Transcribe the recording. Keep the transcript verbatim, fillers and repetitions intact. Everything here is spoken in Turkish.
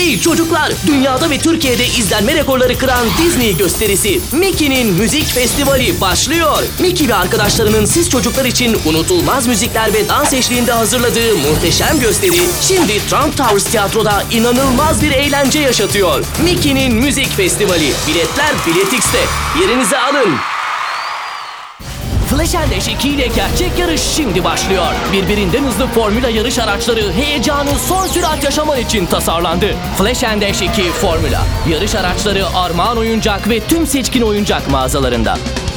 Hey çocuklar, dünyada ve Türkiye'de izlenme rekorları kıran Disney gösterisi Mickey'nin Müzik Festivali başlıyor. Mickey ve arkadaşlarının siz çocuklar için unutulmaz müzikler ve dans eşliğinde hazırladığı muhteşem gösteri şimdi Trump Towers Tiyatro'da inanılmaz bir eğlence yaşatıyor. Mickey'nin Müzik Festivali. Biletler Biletix'te. Yerinizi alın. Flash and Dash iki ile gerçek yarış şimdi başlıyor. Birbirinden hızlı formüla yarış araçları heyecanı son sürat yaşaman için tasarlandı. Flash and Dash iki Formula. Yarış araçları Armağan Oyuncak ve tüm seçkin oyuncak mağazalarında.